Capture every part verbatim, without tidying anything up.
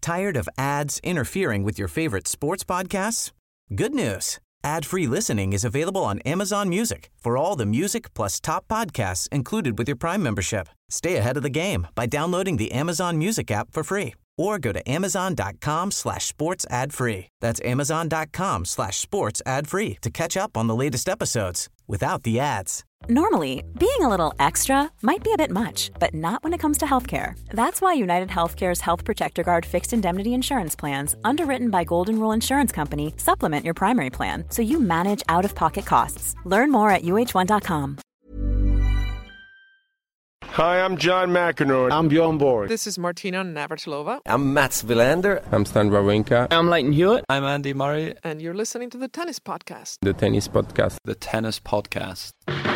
Tired of ads interfering with your favorite sports podcasts? Good news. Ad-free listening is available on Amazon Music for all the music plus top podcasts included with your Prime membership. Stay ahead of the game by downloading the Amazon Music app for free or go to amazon.com slash sports ad free. That's amazon.com slash sports ad free to catch up on the latest episodes without the ads. Normally, being a little extra might be a bit much, but not when it comes to healthcare. That's why United Healthcare's Health Protector Guard fixed indemnity insurance plans, underwritten by Golden Rule Insurance Company, supplement your primary plan so you manage out-of-pocket costs. Learn more at U H one dot com. Hi, I'm John McEnroe. I'm Bjorn Borg. This is Martina Navratilova. I'm Mats Wilander. I'm Stan Wawrinka. I'm Leighton Hewitt. I'm Andy Murray. And you're listening to the Tennis Podcast. The Tennis Podcast. The Tennis Podcast.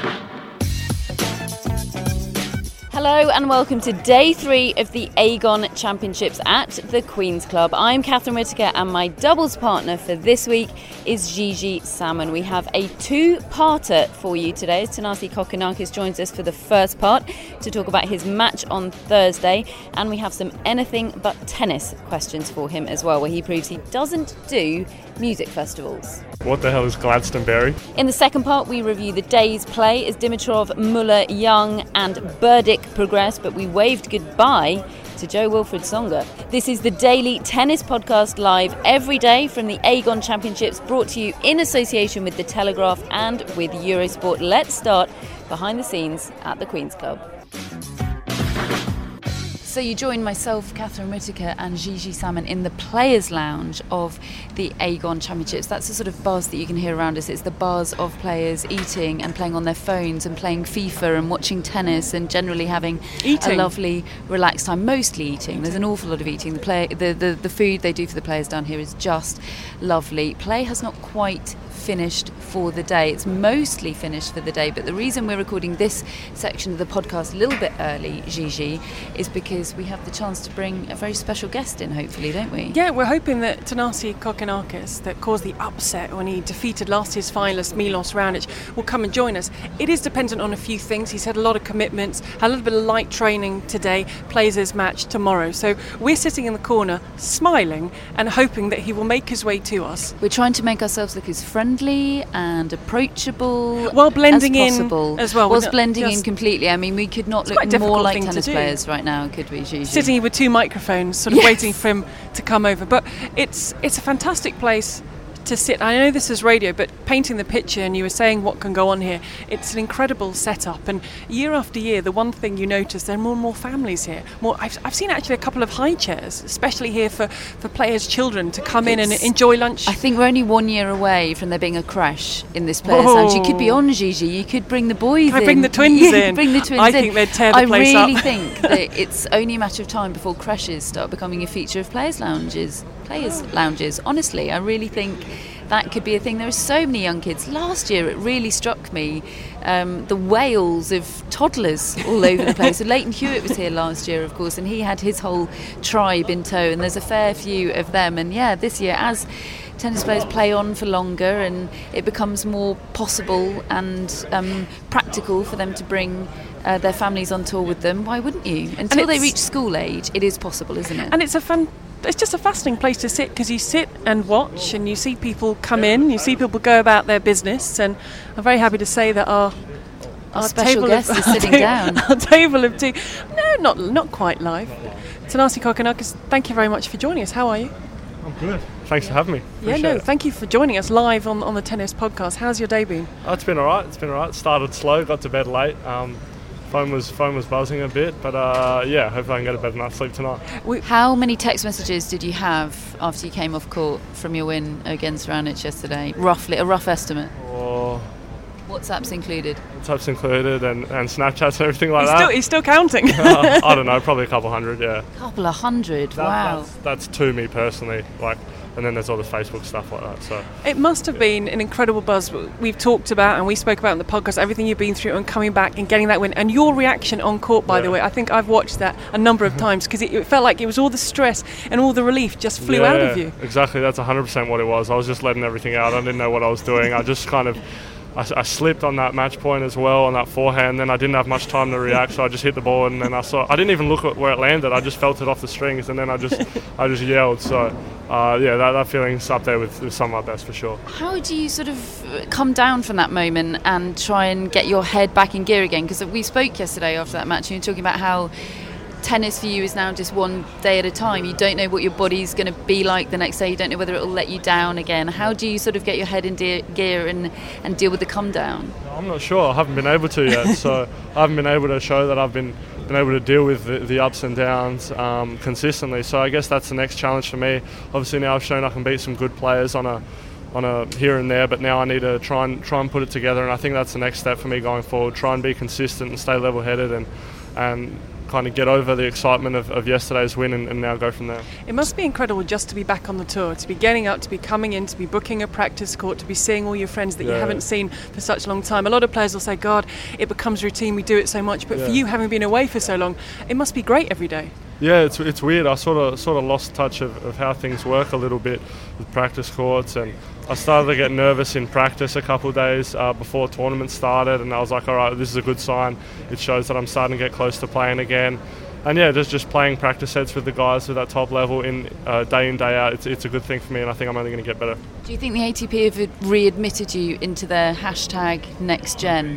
Hello and welcome to day three of the Aegon Championships at the Queen's Club. I'm Catherine Whitaker and my doubles partner for this week is Gigi Salmon. We have a two-parter for you today as Thanasi Kokkinakis joins us for the first part to talk about his match on Thursday, and we have some anything but tennis questions for him as well, where he proves he doesn't do music festivals. What the hell is Glastonbury? In the second part, we review the day's play as Dimitrov, Muller, Young and Burdick progress, but we waved goodbye to Jo-Wilfried Tsonga. This is the Daily Tennis Podcast, live every day from the Aegon Championships, brought to you in association with The Telegraph and with Eurosport. Let's start behind the scenes at the Queen's Club. So you join myself, Catherine Whitaker, and Gigi Salmon in the Players' Lounge of the Aegon Championships. That's the sort of buzz that you can hear around us. It's the buzz of players eating and playing on their phones and playing FIFA and watching tennis and generally having eating. a lovely, relaxed time. Mostly eating. eating. There's an awful lot of eating. The, play, the, the, the food they do for the players down here is just lovely. Play has not quite finished for the day. It's mostly finished for the day, but the reason we're recording this section of the podcast a little bit early, Gigi, is because we have the chance to bring a very special guest in, hopefully, don't we? Yeah, we're hoping that Thanasi Kokkinakis, that caused the upset when he defeated last year's finalist Milos Raonic, will come and join us. It is dependent on a few things. He's had a lot of commitments, had a little bit of light training today, plays his match tomorrow. So we're sitting in the corner, smiling and hoping that he will make his way to us. We're trying to make ourselves look as friendly and approachable while blending as possible. in as well. Whilst blending in completely. I mean, we could not look more like tennis players right now, could we, Gigi? Sitting here with two microphones, sort of yes. waiting for him to come over. But it's it's a fantastic place to sit. I know this is radio, but painting the picture, and you were saying what can go on here, it's an incredible setup. And year after year, the one thing you notice, there are more and more families here. More, I've, I've seen actually a couple of high chairs, especially here for, for players' children to come in and enjoy lunch. I think we're only one year away from there being a crash in this players' Whoa. lounge. You could be on, Gigi. You could bring the boys Can I in. bring the twins yeah, in? Bring the twins I in. think they'd tear the I place really up. think that it's only a matter of time before crashes start becoming a feature of players' lounges. Players' lounges. Honestly, I really think that could be a thing. There are so many young kids. Last year it really struck me, um, the wails of toddlers all over the place. So Leighton Hewitt was here last year, of course, and he had his whole tribe in tow, and there's a fair few of them. And yeah, this year, as tennis players play on for longer and it becomes more possible and um, practical for them to bring uh, their families on tour with them, why wouldn't you? Until they reach school age, it is possible, isn't it? And it's a fun It's just a fascinating place to sit, because you sit and watch and you see people come in, you see people go about their business, and I'm very happy to say that our our, our special table guest of, is sitting down. Our table of two, no, not not quite live. Thanasi Kokkinakis, thank you very much for joining us. How are you? I'm good. Thanks for having me. Yeah, no, it. thank you for joining us live on on the Tennis Podcast. How's your day been? Oh, it's been all right. It's been all right. Started slow, got to bed late. Um, phone was phone was buzzing a bit, but uh, yeah, hopefully I can get a better night's sleep tonight. How many text messages did you have after you came off court from your win against Raonic yesterday? Roughly, a rough estimate. Or WhatsApp's included. WhatsApp's included, and, and Snapchats and everything like he's that. Still, he's still counting. uh, I don't know, probably a couple hundred, yeah. A couple of hundred, that, wow. That's, that's to me personally, like. And then there's all the Facebook stuff like that. So it must have been an incredible buzz. We've talked about and we spoke about in the podcast everything you've been through and coming back and getting that win. And your reaction on court, by yeah. the way, I think I've watched that a number of times, because it, it felt like it was all the stress and all the relief just flew yeah, out of you. Exactly, that's one hundred percent what it was. I was just letting everything out. I didn't know what I was doing. I just kind of I, I slipped on that match point as well on that forehand. Then I didn't have much time to react, so I just hit the ball, and then I saw. I didn't even look at where it landed. I just felt it off the strings, and then I just, I just yelled. So, uh, yeah, that, that feeling's up there with, with some of my best for sure. How do you sort of come down from that moment and try and get your head back in gear again? Because we spoke yesterday after that match, and you were talking about how tennis for you is now just one day at a time. You don't know what your body's going to be like the next day. You don't know whether it will let you down again. How do you sort of get your head in de- gear and, and deal with the come down? I'm not sure. I haven't been able to yet. So I haven't been able to show that I've been been able to deal with the, the ups and downs um, consistently. So I guess that's the next challenge for me. Obviously now I've shown I can beat some good players on a on a here and there, but now I need to try and try and put it together. And I think that's the next step for me going forward. Try and be consistent and stay level-headed and and. kind of get over the excitement of, of yesterday's win and, and now go from there. It must be incredible just to be back on the tour, to be getting up, to be coming in, to be booking a practice court, to be seeing all your friends that yeah. you haven't seen for such a long time. A lot of players will say, God, it becomes routine, we do it so much, but yeah. for you, having been away for so long, it must be great every day. Yeah, it's it's weird. I sort of sort of lost touch of, of how things work a little bit with practice courts, and I started to get nervous in practice a couple of days uh, before tournament started, and I was like, all right, this is a good sign. It shows that I'm starting to get close to playing again. And yeah, just just playing practice sets with the guys at that top level in uh, day in, day out, it's it's a good thing for me, and I think I'm only going to get better. Do you think the A T P have readmitted you into their hashtag next gen?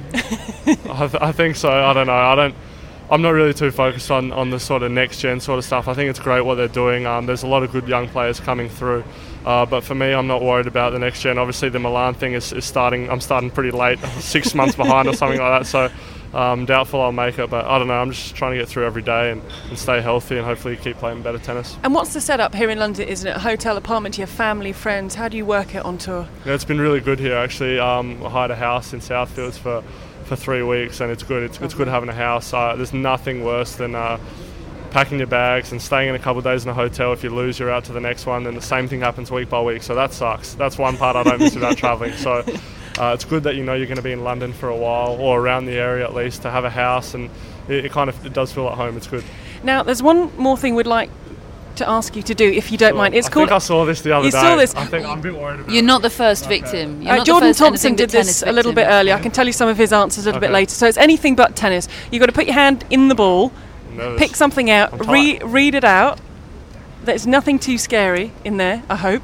I, th- I think so. I don't know. I don't. I'm not really too focused on, on the sort of next gen sort of stuff. I think it's great what they're doing. Um, there's a lot of good young players coming through, uh, but for me, I'm not worried about the next gen. Obviously, the Milan thing is, is starting. I'm starting pretty late, six months behind or something like that. So. Um, doubtful I'll make it, but I don't know. I'm just trying to get through every day and, and stay healthy and hopefully keep playing better tennis. And what's the setup here in London? Isn't it a hotel, apartment, your family, friends? How do you work it on tour? Yeah, it's been really good here actually. Um, I hired a house in Southfields for, for three weeks and it's good. It's, it's good having a house. Uh, there's nothing worse than uh, packing your bags and staying in a couple of days in a hotel. If you lose, you're out to the next one, and the same thing happens week by week. So that sucks. That's one part I don't miss about travelling. So. Uh, it's good that you know you're going to be in London for a while, or around the area at least, to have a house, and it, it kind of it does feel at home. It's good. Now, there's one more thing we'd like to ask you to do, if you don't sure. mind. It's I called. think I saw this the other you day. You saw this. I think I'm a bit worried about. You're not the first okay. victim. You're Uh, not Jordan the first Thompson anything did but this tennis a little bit victim. earlier. I can tell you some of his answers a little okay. bit later. So it's anything but tennis. You've got to put your hand in the ball, pick something out, re- read it out. There's nothing too scary in there, I hope.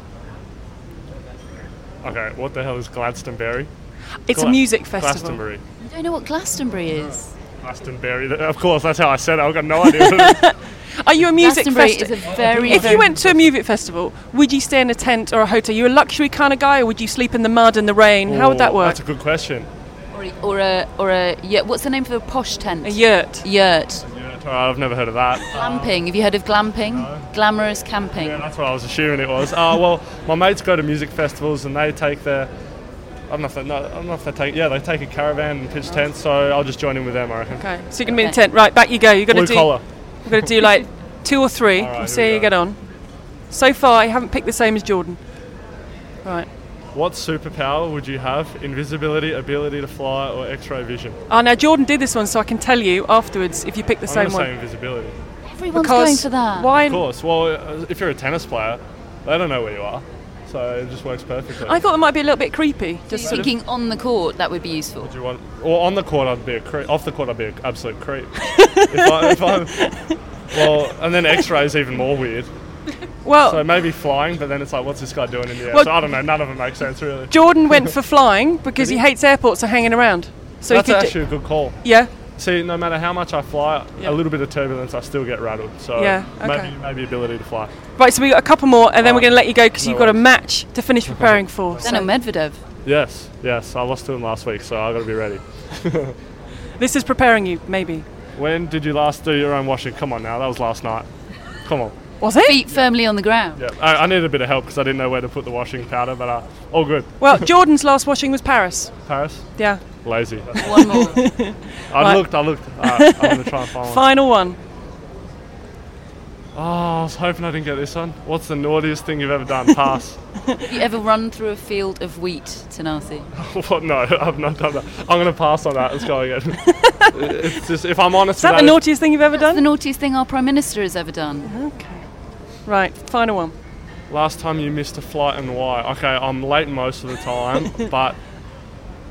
Okay, what the hell is Glastonbury? It's Gla- a music festival. Glastonbury. You don't know what Glastonbury is? Glastonbury. Of course, that's how I said it. I've got no idea what it is. Are you a music Glastonbury festival? is a very, If very you went to a music festival, would you stay in a tent or a hotel? Are you a luxury kind of guy, or would you sleep in the mud and the rain? How would that Ooh, work? That's a good question. or a, or a or a yeah. What's the name for a posh tent? A yurt. Yurt. Yeah, I've never heard of that. Glamping. Have you heard of glamping? No. Glamorous camping. Yeah, that's what I was assuming it was. Uh, well, my mates go to music festivals and they take their. I don't know if they, no, I don't know if they take. Yeah, they take a caravan and pitch tents. So I'll just join in with them, I reckon. Okay, so you're gonna be in a Okay. tent. Right, back you go. You're gonna Blue do. collar. You're gonna do like two or three. All right, we'll here see we how you go. get on. So far, you haven't picked the same as Jordan. Right. What superpower would you have? Invisibility, ability to fly, or X-ray vision? Oh, now Jordan did this one, so I can tell you afterwards if you pick the I'm same gonna one. say invisibility. Everyone's because going for that. why? Of course. Well, uh, if you're a tennis player, they don't know where you are, so it just works perfectly. I thought it might be a little bit creepy. So Just you're sort of. thinking on the court that would be useful. Do you want? Well, on the court, I'd be a creep. Off the court, I'd be an absolute creep. if, I, if I'm, well, and then X-ray is even more weird. Well, So maybe flying, but then it's like, what's this guy doing in the air? Well- so I don't know. None of them make sense really. Jordan went for flying because he Did he? hates airports and hanging around. So That's he could. actually a good call. Yeah. See, no matter how much I fly, Yeah. a little bit of turbulence, I still get rattled. So Yeah, okay. maybe maybe ability to fly. Right. So we got a couple more, and then we're Alright. going to let you go because No you've got a worries. match to finish preparing for. Then a So Medvedev. Yes, yes. I lost to him last week, so I got to be ready. this is preparing you, maybe. When did you last do your own washing? Come on now, that was last night. Come on. Was it? Feet firmly on the ground. Yeah, I, I needed a bit of help because I didn't know where to put the washing powder, but uh, all good. Well, Jordan's last washing was Paris. Paris, Yeah. lazy. One more. I Right. looked, I looked. Uh, I'm gonna try and find one. Final one. Oh, I was hoping I didn't get this one. What's the naughtiest thing you've ever done? Pass. Have you ever run through a field of wheat, Tanasi? What? No, I've not done that. I'm gonna pass on that. Let's go again. It's just, if I'm honest Is that with the that, naughtiest thing you've ever That's the done? naughtiest thing our Prime Minister has ever done. Okay. Right. Final one. last time you missed a flight and why? Okay, I'm late most of the time, but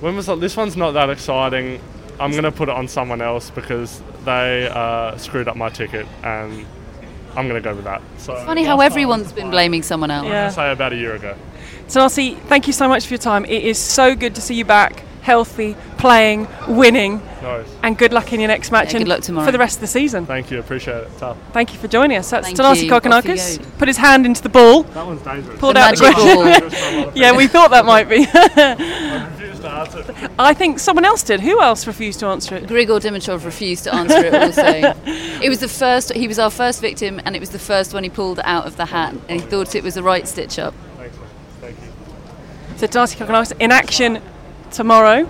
When was that? This one's not that exciting. I'm going to put it on someone else because they uh, screwed up my ticket, and I'm going to go with that. So it's funny how everyone's been blaming someone else. I'm going to say about a year ago. Tanasi, thank you so much for your time. It is so good to see you back, healthy, playing, winning. Nice. And good luck in your next match Yeah, and good luck tomorrow. for the rest of the season. Thank you, appreciate it. Tough. Thank you for joining us. That's Thank Tanasi you. Off you Kokonakis. go. Put his hand into the ball. That one's dangerous. Pulled The out the magic question. ball. Yeah, we thought that might be. I refuse to answer. I think someone else did. Who else refused to answer it? Grigor Dimitrov refused to answer it also. It was the first, he was our first victim, and it was the first one he pulled out of the hat, and he thought it was the right stitch up. Thanks, man. Thank you. So Tanasi Kokonakis in action tomorrow.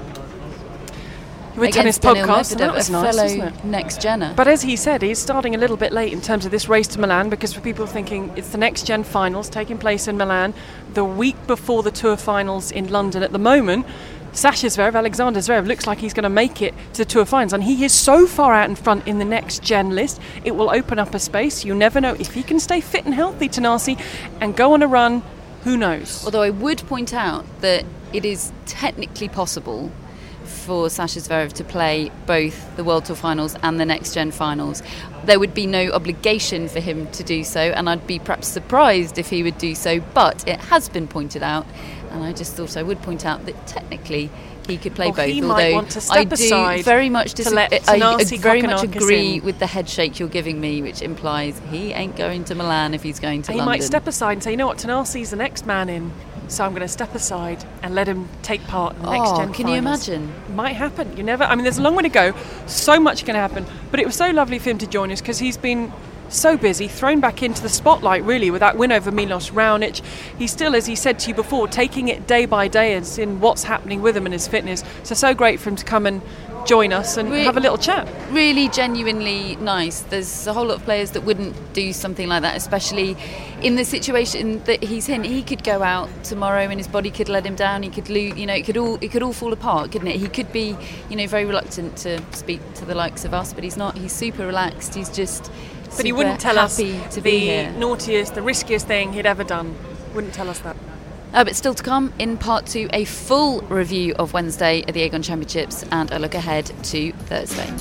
With Tennis Against Daniil Podcast. And Medvedev, that was a nice, fellow wasn't it? next genner. But as he said, he's starting a little bit late in terms of this race to Milan, because for people thinking it's the next gen finals taking place in Milan the week before the Tour finals in London. At the moment, Sasha Zverev, Alexander Zverev, looks like he's going to make it to the Tour finals, and he is so far out in front in the next gen list. It will open up a space. You never know if he can stay fit and healthy, Tanasi, and go on a run. Who knows? Although I would point out that it is technically possible for Sasha Zverev to play both the World Tour finals and the Next Gen finals. There would be no obligation for him to do so, and I'd be perhaps surprised if he would do so, but it has been pointed out, and I just thought I would point out that technically he could play Oh, both. he might although want to step I do aside very much to dis- let I, I Tanasi very much Kokonakis agree in. with the head shake you're giving me, which implies he ain't going to Milan if he's going to he London. might step aside and say, you know what, Tanasi's the next man in, so I'm going to step aside and let him take part in the next Oh, gen can you finals. imagine? Might happen. You never. I mean, there's a long way to go. So much can happen. But it was so lovely for him to join us because he's been so busy, thrown back into the spotlight really with that win over Milos Raonic. He's still, as he said to you before, taking it day by day as in what's happening with him and his fitness. So so great for him to come and join us and Re- have a little chat. Really genuinely nice. There's a whole lot of players that wouldn't do something like that, especially in the situation that he's in. He could go out tomorrow and his body could let him down. He could lose, you know, it could all it could all fall apart, couldn't it? He could be, you know, very reluctant to speak to the likes of us, but he's not. He's super relaxed. He's just But he wouldn't tell us happy to the be here. naughtiest, the riskiest thing he'd ever done. Wouldn't tell us that. Uh, but still to come in part two, a full review of Wednesday at the Aegon Championships and a look ahead to Thursday.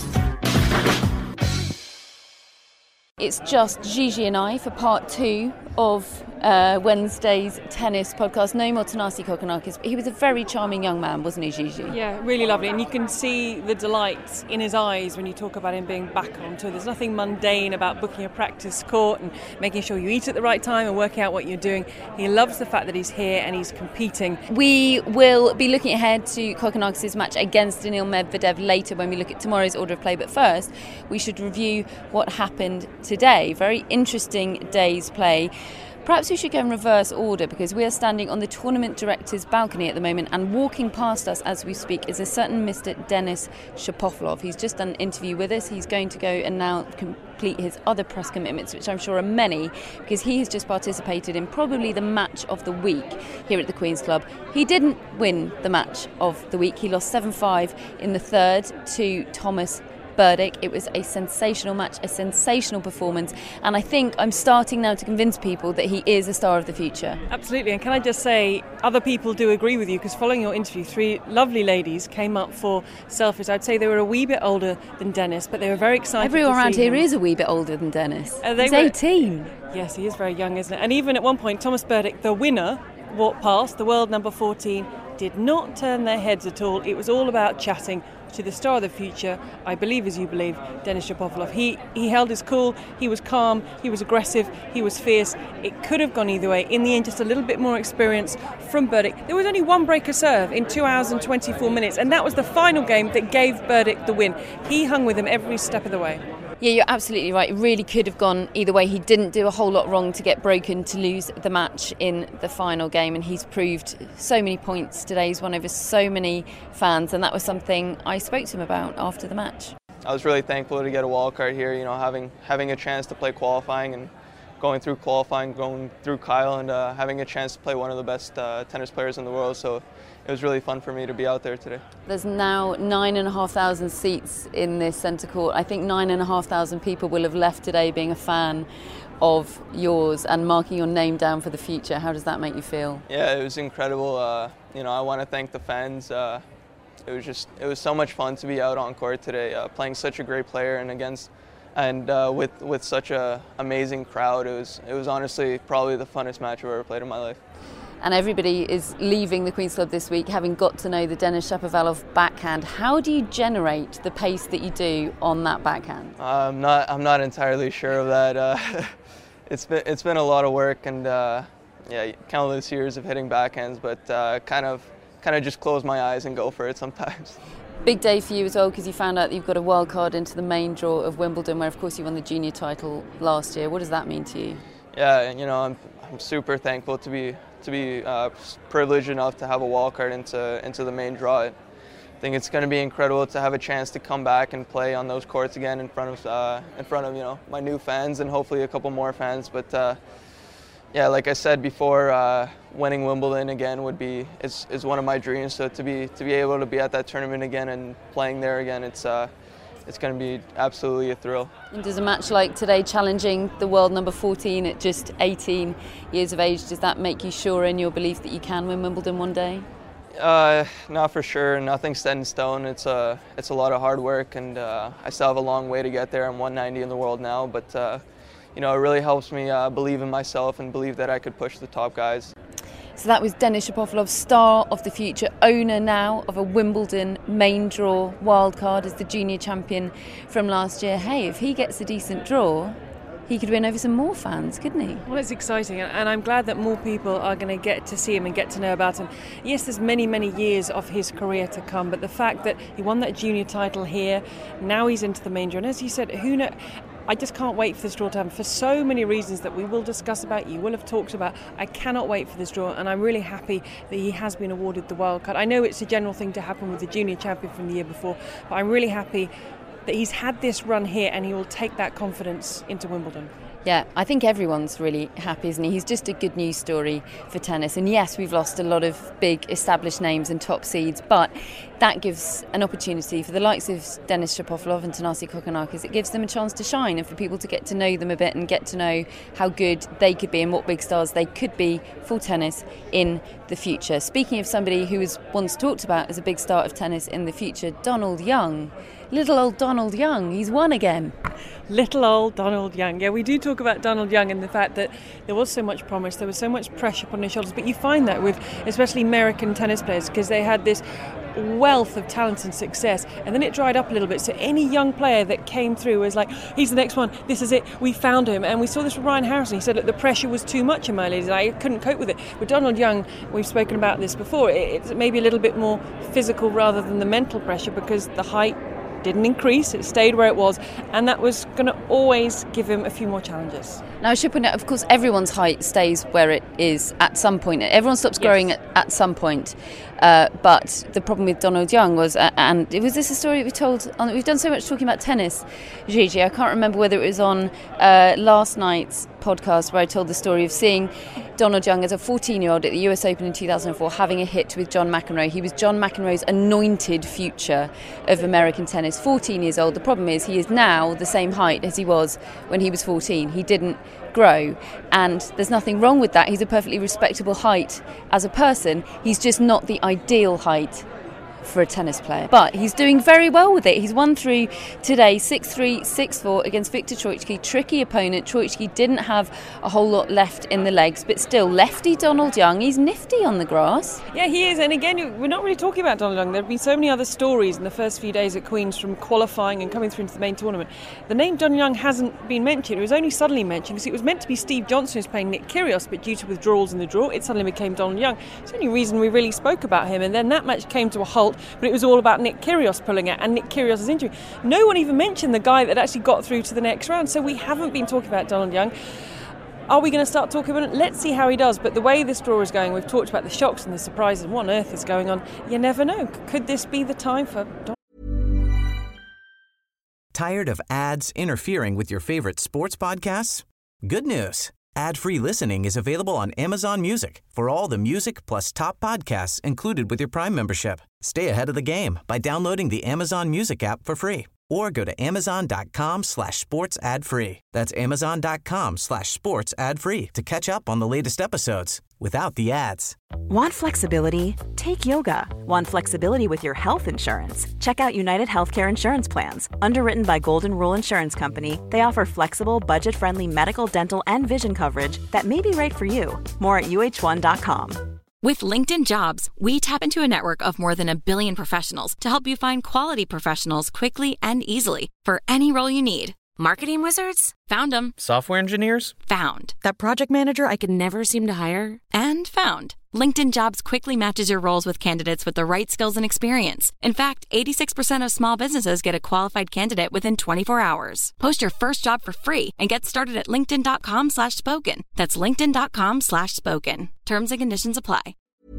It's just Gigi and I for part two of uh, Wednesday's tennis podcast. No more Tanasi Kokonakis, but he was a very charming young man, wasn't he, Gigi? Yeah, really lovely. And you can see the delight in his eyes when you talk about him being back on tour. There's nothing mundane about booking a practice court and making sure you eat at the right time and working out what you're doing. He loves the fact that he's here and he's competing. We will be looking ahead to Kokonakis' match against Daniil Medvedev later when we look at tomorrow's order of play. But first, we should review what happened today. Very interesting day's play. Perhaps we should go in reverse order because we are standing on the tournament director's balcony at the moment, and walking past us as we speak is a certain Mister Denis Shapovalov. He's just done an interview with us. He's going to go and now complete his other press commitments, which I'm sure are many, because he has just participated in probably the match of the week here at the Queen's Club. He didn't win the match of the week. He lost seven five in the third to Thomas Berdych. It was a sensational match, a sensational performance, and I think I'm starting now to convince people that he is a star of the future. Absolutely, and can I just say, other people do agree with you, because following your interview, three lovely ladies came up for selfies. I'd say they were a wee bit older than Denis, but they were very excited. Everyone to around see here him. is a wee bit older than Denis. Uh, they He's were- eighteen. Yes, he is very young, isn't it? And even at one point, Thomas Berdych, the winner, walked past, the world number fourteen, did not turn their heads at all. It was all about chatting to the star of the future, I believe as you believe, Denis Shapovalov. He he held his cool, he was calm, he was aggressive, he was fierce. It could have gone either way. In the end, just a little bit more experience from Berdych. There was only one breaker serve in two hours and twenty-four minutes, and that was the final game that gave Berdych the win. He hung with him every step of the way. Yeah, you're absolutely right. It really could have gone either way. He didn't do a whole lot wrong to get broken to lose the match in the final game, and he's proved so many points today. He's won over so many fans, and that was something I spoke to him about after the match. I was really thankful to get a wild card here, you know, having having a chance to play qualifying and going through qualifying, going through Kyle, and uh, having a chance to play one of the best uh, tennis players in the world. So it was really fun for me to be out there today. There's now nine and a half thousand seats in this centre court. I think nine and a half thousand people will have left today being a fan of yours and marking your name down for the future. How does that make you feel? Yeah, it was incredible. Uh, you know, I want to thank the fans. Uh, it was just it was so much fun to be out on court today, uh, playing such a great player and against and uh, with with such a amazing crowd. It was it was honestly probably the funnest match I've ever played in my life. And everybody is leaving the Queen's Club this week having got to know the Denis Shapovalov backhand. How do you generate the pace that you do on that backhand? Uh, I'm not I'm not entirely sure of that. Uh, it's been it's been a lot of work and uh, yeah, countless years of hitting backhands, but uh, kind of kind of just close my eyes and go for it sometimes. Big day for you as well, because you found out that you've got a wild card into the main draw of Wimbledon, where of course you won the junior title last year. What does that mean to you? Yeah, you know, I'm I'm super thankful to be to be uh, privileged enough to have a wild card into into the main draw. I think it's going to be incredible to have a chance to come back and play on those courts again in front of uh, in front of you know my new fans and hopefully a couple more fans. But uh, yeah, like I said before, uh, winning Wimbledon again would be is is one of my dreams. So to be to be able to be at that tournament again and playing there again, it's uh, it's going to be absolutely a thrill. And does a match like today, challenging the world number fourteen at just eighteen years of age, does that make you sure in your belief that you can win Wimbledon one day? Uh, not for sure. Nothing's set in stone. It's a it's a lot of hard work, and uh, I still have a long way to get there. I'm one ninety in the world now, but uh, you know, it really helps me uh, believe in myself and believe that I could push the top guys. So that was Denis Shapovalov, star of the future, owner now of a Wimbledon main draw wildcard as the junior champion from last year. Hey, if he gets a decent draw, he could win over some more fans, couldn't he? Well, it's exciting, and I'm glad that more people are going to get to see him and get to know about him. Yes, there's many, many years of his career to come, but the fact that he won that junior title here, now he's into the main draw, and as you said, who knows? I just can't wait for this draw to happen for so many reasons that we will discuss about, you will have talked about. I cannot wait for this draw, and I'm really happy that he has been awarded the wild card. I know it's a general thing to happen with the junior champion from the year before, but I'm really happy that he's had this run here and he will take that confidence into Wimbledon. Yeah, I think everyone's really happy, isn't he? He's just a good news story for tennis. And yes, we've lost a lot of big established names and top seeds, but that gives an opportunity for the likes of Denis Shapovalov and Thanasi Kokkinakis. It gives them a chance to shine and for people to get to know them a bit and get to know how good they could be and what big stars they could be for tennis in the future. Speaking of somebody who was once talked about as a big star of tennis in the future, Donald Young. Little old Donald Young, he's won again. Little old Donald Young. Yeah, we do talk about Donald Young and the fact that there was so much promise, there was so much pressure upon his shoulders, but you find that with especially American tennis players because they had this wealth of talent and success, and then it dried up a little bit. So any young player that came through was like, he's the next one, this is it, we found him. And we saw this with Ryan Harrison. He said, look, the pressure was too much in my ladies, I couldn't cope with it. With Donald Young, we've spoken about this before, it's maybe a little bit more physical rather than the mental pressure because the height didn't increase, it stayed where it was, and that was going to always give him a few more challenges. Now, I should point out, of course, everyone's height stays where it is at some point. Everyone stops growing yes. at, at some point. Uh, but the problem with Donald Young was, uh, and it was this a story that we told, on, we've done so much talking about tennis, Gigi, I can't remember whether it was on uh, last night's podcast where I told the story of seeing Donald Young as a fourteen-year-old at the U S Open in two thousand four having a hit with John McEnroe. He was John McEnroe's anointed future of American tennis, fourteen years old. The problem is he is now the same height as he was when he was fourteen. He didn't grow, and there's nothing wrong with that. He's a perfectly respectable height as a person. He's just not the ideal height for a tennis player, but he's doing very well with it. He's won through today six three, six four against Viktor Troicki. Tricky opponent. Troicki didn't have a whole lot left in the legs, but still, lefty Donald Young, he's nifty on the grass. Yeah, he is, and again, we're not really talking about Donald Young. There have been so many other stories in the first few days at Queen's from qualifying and coming through into the main tournament. The name Donald Young hasn't been mentioned. It was only suddenly mentioned because it was meant to be Steve Johnson who's playing Nick Kyrgios, but due to withdrawals in the draw, it suddenly became Donald Young. It's the only reason we really spoke about him, and then that match came to a halt, but it was all about Nick Kyrgios pulling out and Nick Kyrgios' injury. No one even mentioned the guy that actually got through to the next round, so we haven't been talking about Donald Young. Are we going to start talking about it? Let's see how he does. But the way this draw is going, we've talked about the shocks and the surprises. What on earth is going on? You never know. Could this be the time for Donald? Tired of ads interfering with your favorite sports podcasts? Good news. Ad-free listening is available on Amazon Music for all the music plus top podcasts included with your Prime membership. Stay ahead of the game by downloading the Amazon Music app for free or go to amazon.com slash sports ad free. That's amazon.com slash sports ad free to catch up on the latest episodes without the ads. Want flexibility? Take yoga. Want flexibility with your health insurance? Check out United Healthcare Insurance Plans. Underwritten by Golden Rule Insurance Company, they offer flexible, budget-friendly medical, dental, and vision coverage that may be right for you. More at U H one dot com. With LinkedIn Jobs, we tap into a network of more than a billion professionals to help you find quality professionals quickly and easily for any role you need. Marketing wizards? Found them. Software engineers? Found. That project manager I could never seem to hire? And found. LinkedIn Jobs quickly matches your roles with candidates with the right skills and experience. In fact, eighty-six percent of small businesses get a qualified candidate within twenty-four hours. Post your first job for free and get started at linkedin.com slash spoken. That's linkedin.com slash spoken. Terms and conditions apply.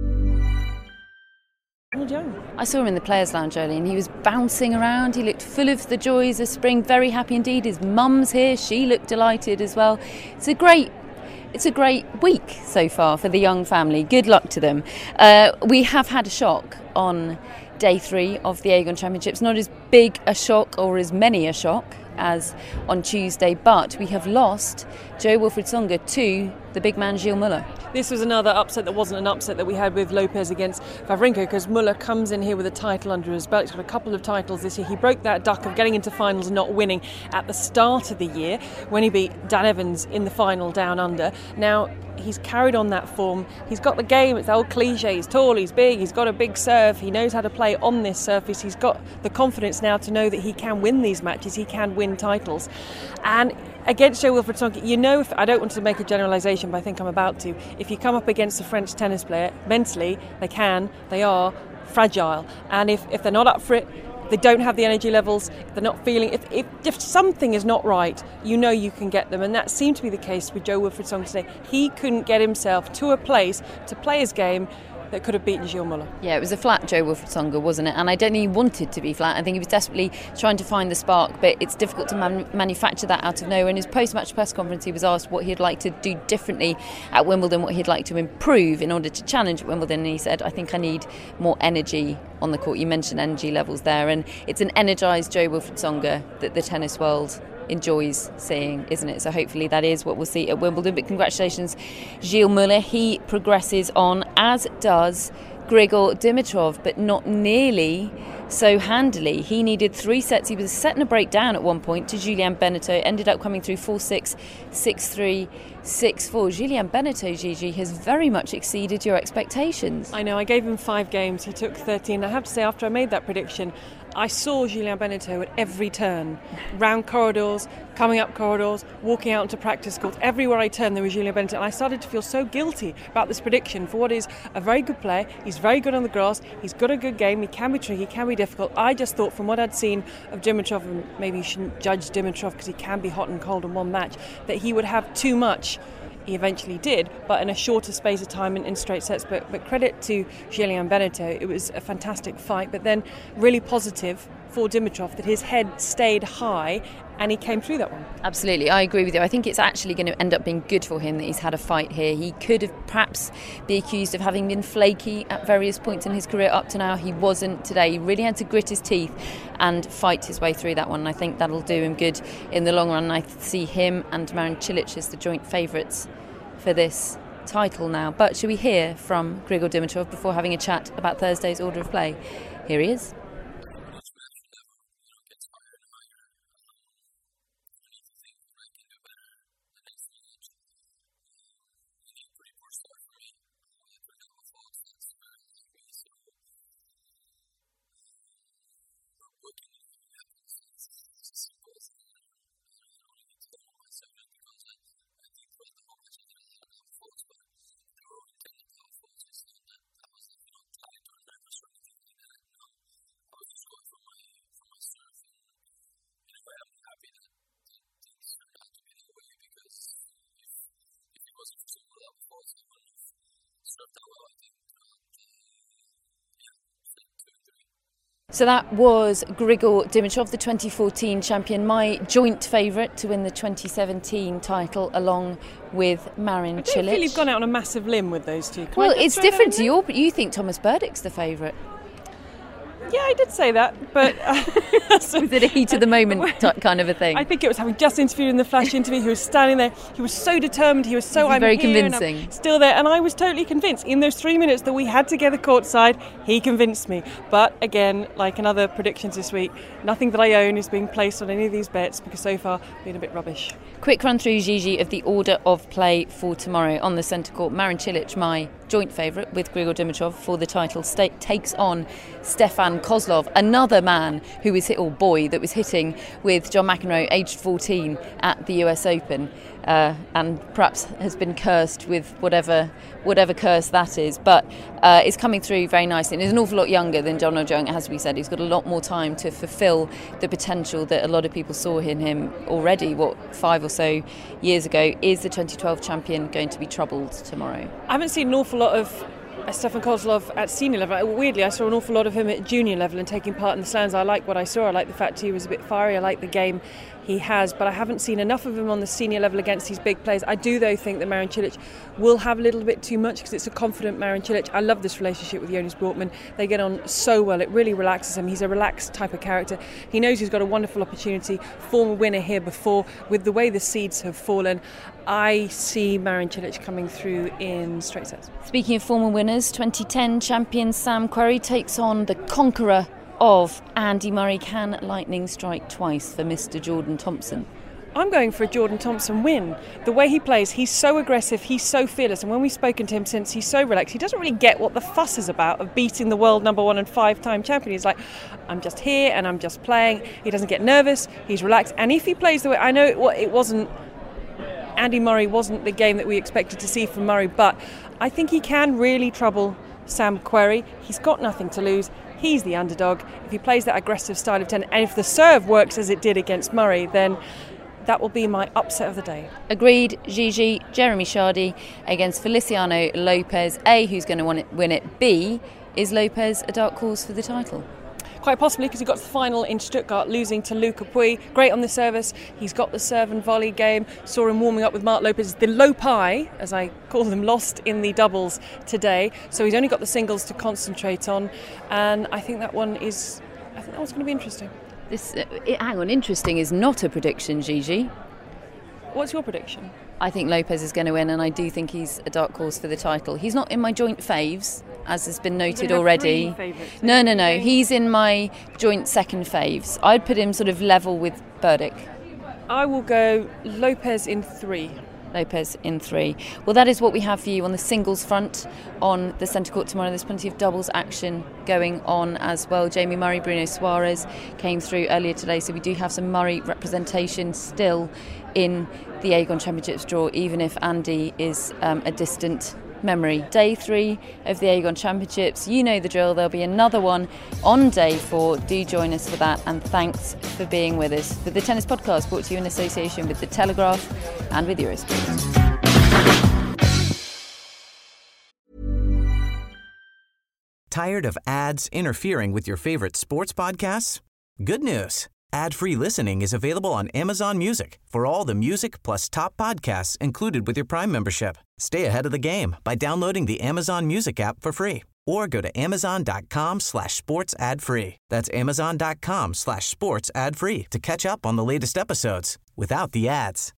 I saw him in the Players' Lounge early and he was bouncing around. He looked full of the joys of spring, very happy indeed. His mum's here, she looked delighted as well. It's a great It's a great week so far for the Young family. Good luck to them. Uh, we have had a shock on day three of the Aegon Championships. Not as big a shock or as many a shock as on Tuesday, but we have lost Jo-Wilfried Tsonga to the big man Gilles Muller. This was another upset that wasn't an upset that we had with Lopez against Wawrinka, because Muller comes in here with a title under his belt. He's got a couple of titles this year. He broke that duck of getting into finals and not winning at the start of the year when he beat Dan Evans in the final down under. Now he's carried on that form. He's got the game. It's the old cliche. He's tall, he's big, he's got a big serve. He knows how to play on this surface. He's got the confidence now to know that he can win these matches. He can win titles. And against Jo-Wilfried Tsonga, you know, if I don't want to make a generalisation, but I think I'm about to, if you come up against a French tennis player, mentally, they can, they are fragile. And if, if they're not up for it, they don't have the energy levels, they're not feeling, if, if, if something is not right, you know you can get them. And that seemed to be the case with Jo-Wilfried Tsonga today. He couldn't get himself to a place to play his game that could have beaten Gilles Muller. Yeah, it was a flat Jo-Wilfried Tsonga, wasn't it? And I don't think he wanted to be flat. I think he was desperately trying to find the spark, but it's difficult to man- manufacture that out of nowhere. In his post-match press conference, he was asked what he'd like to do differently at Wimbledon, what he'd like to improve in order to challenge at Wimbledon, and he said, I think I need more energy on the court. You mentioned energy levels there, and it's an energised Jo-Wilfried Tsonga that the tennis world enjoys seeing, isn't it? So hopefully that is what we'll see at Wimbledon. But congratulations, Gilles Muller. He progresses on, as does Grigor Dimitrov, but not nearly so handily. He needed three sets. He was setting a break down at one point to Julian Benneteau. Ended up coming through four six, six three, six four. Julian Benneteau, Gigi, has very much exceeded your expectations. I know, I gave him five games. He took thirteen. I have to say, after I made that prediction, I saw Julian Benneteau at every turn, round corridors, coming up corridors, walking out into practice courts. Everywhere I turned, there was Julian Benneteau. And I started to feel so guilty about this prediction for what is a very good player. He's very good on the grass. He's got a good game. He can be tricky. He can be difficult. I just thought from what I'd seen of Dimitrov, and maybe you shouldn't judge Dimitrov because he can be hot and cold in one match, that he would have too much. He eventually did, but in a shorter space of time in, in straight sets. But, but credit to Julian Benneteau, it was a fantastic fight. But then really positive for Dimitrov that his head stayed high and he came through that one. Absolutely, I agree with you. I think it's actually going to end up being good for him that he's had a fight here. He could have perhaps be accused of having been flaky at various points in his career up to now. He wasn't today. He really had to grit his teeth and fight his way through that one. And I think that'll do him good in the long run. I see him and Marin Cilic as the joint favourites for this title now. But should we hear from Grigor Dimitrov before having a chat about Thursday's order of play? Here he is. So that was Grigor Dimitrov, the twenty fourteen champion, my joint favourite to win the twenty seventeen title, along with Marin Cilic. I don't feel you've gone out on a massive limb with those two. Can well, it's different to your... You think Thomas Burdick's the favourite? Yeah, I did say that, but... Uh, was it a heat of the moment t- kind of a thing? I think it was having just interviewed in the Flash interview. He was standing there. He was so determined. He was so... I'm very here convincing. And I'm still there. And I was totally convinced. In those three minutes that we had together courtside, he convinced me. But again, like in other predictions this week, nothing that I own is being placed on any of these bets because so far been a bit rubbish. Quick run through, Gigi, of the order of play for tomorrow. On the centre court, Marin Cilic, my joint favourite with Grigor Dimitrov for the title, st- takes on Stefan Kozlov, another man who was hit, or boy, that was hitting with John McEnroe, aged fourteen, at the U S Open, uh, and perhaps has been cursed with whatever whatever curse that is, but uh, is coming through very nicely. And he's an awful lot younger than John O' Young, it has to be said. He's got a lot more time to fulfil the potential that a lot of people saw in him already, what, five or so years ago. Is the twenty twelve champion going to be troubled tomorrow? I haven't seen an awful lot of uh, Stefan Kozlov at senior level. Weirdly, I saw an awful lot of him at junior level and taking part in the slams. I like what I saw. I like the fact he was a bit fiery. I like the game he has, but I haven't seen enough of him on the senior level against these big players. I do, though, think that Marin Cilic will have a little bit too much because it's a confident Marin Cilic. I love this relationship with Jonas Bortmann. They get on so well. It really relaxes him. He's a relaxed type of character. He knows he's got a wonderful opportunity. Former winner here before. With the way the seeds have fallen, I see Marin Cilic coming through in straight sets. Speaking of former winners, twenty ten champion Sam Querrey takes on the conqueror of Andy Murray. Can lightning strike twice for Mister Jordan Thompson? I'm going for a Jordan Thompson win. The way he plays, he's so aggressive, he's so fearless, and when we've spoken to him since, he's so relaxed. He doesn't really get what the fuss is about of beating the world number one and five-time champion. He's like, I'm just here and I'm just playing. He doesn't get nervous, he's relaxed, and if he plays the way, I know it, it wasn't, Andy Murray wasn't the game that we expected to see from Murray, but I think he can really trouble Sam Querrey. He's got nothing to lose. He's the underdog. If he plays that aggressive style of tennis, and if the serve works as it did against Murray, then that will be my upset of the day. Agreed. Gigi, Jeremy Chardy against Feliciano Lopez. A, who's going to win it? B, is Lopez a dark horse for the title? Quite possibly, because he got to the final in Stuttgart, losing to Luca Pouille. Great on the service. He's got the serve and volley game. Saw him warming up with Mark Lopez. The Lopi, as I call them, lost in the doubles today. So he's only got the singles to concentrate on. And I think that one is, I think that one's going to be interesting. This, uh, it, hang on, interesting is not a prediction, Gigi. What's your prediction? I think Lopez is going to win, and I do think he's a dark horse for the title. He's not in my joint faves, as has been noted already. No, no, no. He's in my joint second faves. I'd put him sort of level with Burdick. I will go Lopez in three. Lopez in three. Well, that is what we have for you on the singles front on the centre court tomorrow. There's plenty of doubles action going on as well. Jamie Murray, Bruno Suarez came through earlier today, so we do have some Murray representation still in the Aegon Championships draw, even if Andy is um, a distant memory. Day three of the Aegon Championships. You know the drill. There'll be another one on day four. Do join us for that, and thanks for being with us for the Tennis Podcast, brought to you in association with The Telegraph and with Eurosport. Tired of ads interfering with your favorite sports podcasts? Good news. Ad-free listening is available on Amazon Music for all the music plus top podcasts included with your Prime membership. Stay ahead of the game by downloading the Amazon Music app for free or go to amazon.com slash sports ad free. That's amazon.com slash sports ad free to catch up on the latest episodes without the ads.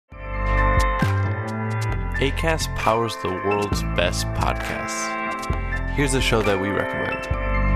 Acast powers the world's best podcasts. Here's a show that we recommend.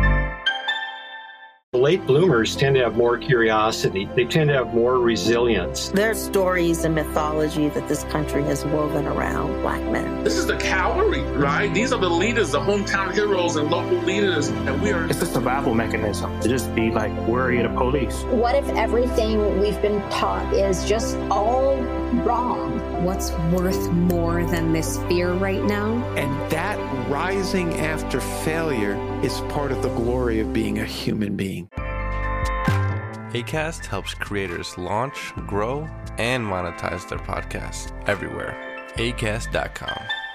Late bloomers tend to have more curiosity. They tend to have more resilience. There's stories and mythology that this country has woven around Black men. This is the cavalry, right? These are the leaders, the hometown heroes and local leaders. And we are... It's a survival mechanism to just be like worried of police. What if everything we've been taught is just all wrong? What's worth more than this fear right now? And that rising after failure is part of the glory of being a human being. Acast helps creators launch, grow, and monetize their podcasts everywhere. Acast dot com.